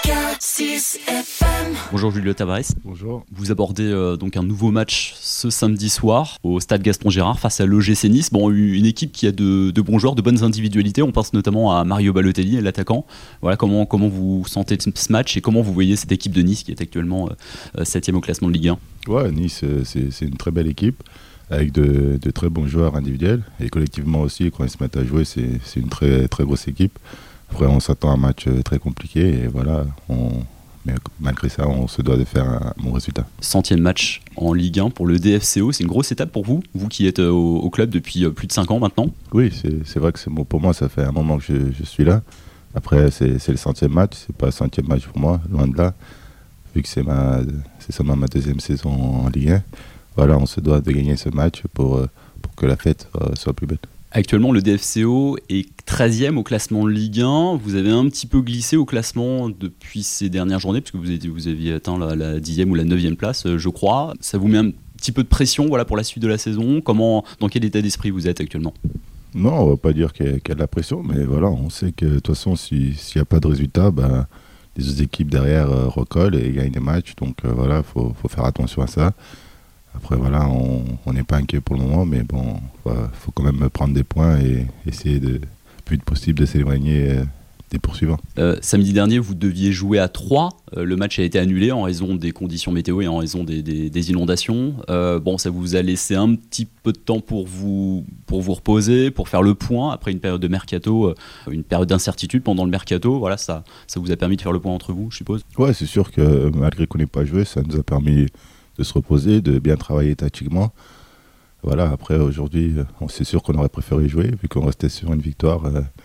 Bonjour Julio Tavares. Bonjour. Vous abordez donc un nouveau match ce samedi soir au stade Gaston Gérard face à l'OGC Nice. Bon, une équipe qui a de bons joueurs, de bonnes individualités. On pense notamment à Mario Balotelli, l'attaquant. Voilà, comment vous sentez ce match et comment vous voyez cette équipe de Nice qui est actuellement 7e au classement de Ligue 1? Ouais, Nice, c'est une très belle équipe avec de très bons joueurs individuels et collectivement aussi, quand ils se mettent à jouer, c'est une très, très grosse équipe. Après, on s'attend à un match très compliqué et voilà, mais malgré ça, on se doit de faire un bon résultat. 100e match en Ligue 1 pour le DFCO, c'est une grosse étape pour vous qui êtes au club depuis plus de 5 ans maintenant. Oui, c'est vrai que c'est bon pour moi, ça fait un moment que je suis là. Après, c'est le 100e match, c'est pas le 100e match pour moi, loin de là, vu que c'est seulement ma deuxième saison en Ligue 1. Voilà, on se doit de gagner ce match pour que la fête soit plus belle. Actuellement, le DFCO est 13e au classement de Ligue 1. Vous avez un petit peu glissé au classement depuis ces dernières journées, puisque vous aviez atteint la 10e ou la 9e place, je crois. Ça vous met un petit peu de pression pour la suite de la saison. Dans quel état d'esprit vous êtes actuellement? Non, on ne va pas dire qu'il y a de la pression, mais voilà, on sait que de toute façon, s'il n'y a pas de résultat, les autres équipes derrière recollent et gagnent des matchs. Donc voilà, faut faire attention à ça. Après, voilà, on n'est pas inquiet pour le moment, mais bon, faut quand même prendre des points et essayer le plus vite possible de s'éloigner des poursuivants. Samedi dernier, vous deviez jouer à 3. Le match a été annulé en raison des conditions météo et en raison des inondations. Ça vous a laissé un petit peu de temps pour vous reposer, pour faire le point après une période de mercato, une période d'incertitude pendant le mercato. Voilà, ça vous a permis de faire le point entre vous, je suppose. Ouais, c'est sûr que malgré qu'on n'ait pas joué, ça nous a permis de se reposer, de bien travailler tactiquement. Voilà, après aujourd'hui, c'est sûr qu'on aurait préféré jouer, vu qu'on restait sur une victoire.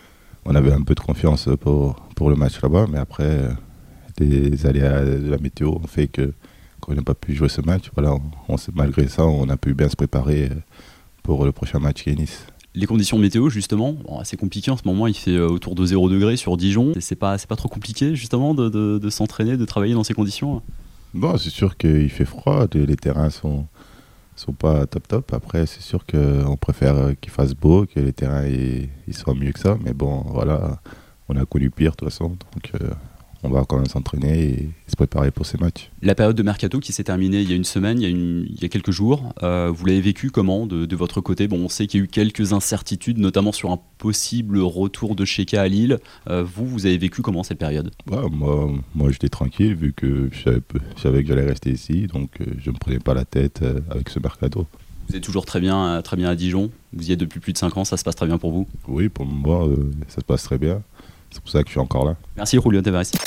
On avait un peu de confiance pour le match là-bas, mais après, les aléas de la météo ont fait qu'on n'a pas pu jouer ce match. Voilà, malgré ça, on a pu bien se préparer pour le prochain match qui est Nice. Les conditions météo, justement, c'est compliqué en ce moment, il fait autour de 0 degré sur Dijon. C'est pas trop compliqué, justement, de s'entraîner, de travailler dans ces conditions? Bon, c'est sûr qu'il fait froid, les terrains sont pas top. Après, c'est sûr qu'on préfère qu'il fasse beau, que les terrains ils soient mieux que ça. Mais bon, voilà, on a connu pire de toute façon. Donc, on va quand même s'entraîner et se préparer pour ces matchs. La période de mercato qui s'est terminée il y a une semaine, il y a quelques jours, vous l'avez vécu comment de votre côté? Bon, on sait qu'il y a eu quelques incertitudes, notamment sur un possible retour de Cheka à Lille. Vous avez vécu comment cette période? Moi, j'étais tranquille vu que je savais que j'allais rester ici, donc je ne me prenais pas la tête avec ce mercato. Vous êtes toujours très bien à Dijon, vous y êtes depuis plus de 5 ans, ça se passe très bien pour vous? Oui, pour moi, ça se passe très bien. C'est pour ça que je suis encore là. Merci Julio Tavares.